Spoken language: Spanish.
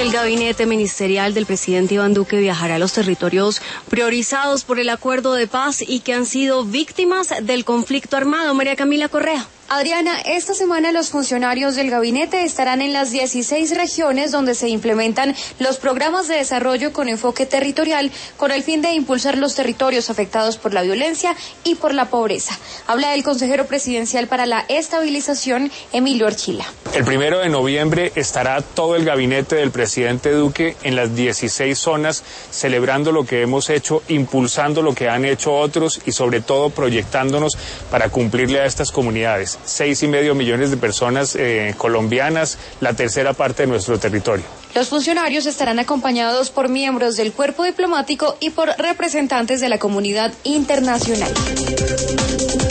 El gabinete ministerial del presidente Iván Duque viajará a los territorios priorizados por el acuerdo de paz y que han sido víctimas del conflicto armado. María Camila Correa. Adriana, esta semana los funcionarios del gabinete estarán en las 16 regiones donde se implementan los programas de desarrollo con enfoque territorial con el fin de impulsar los territorios afectados por la violencia y por la pobreza. Habla el consejero presidencial para la estabilización, Emilio Archila. El 1 de noviembre estará todo el gabinete del presidente Duque en las 16 zonas celebrando lo que hemos hecho, impulsando lo que han hecho otros y sobre todo proyectándonos para cumplirle a estas comunidades. 6,5 millones de personas colombianas, la tercera parte de nuestro territorio. Los funcionarios estarán acompañados por miembros del cuerpo diplomático y por representantes de la comunidad internacional.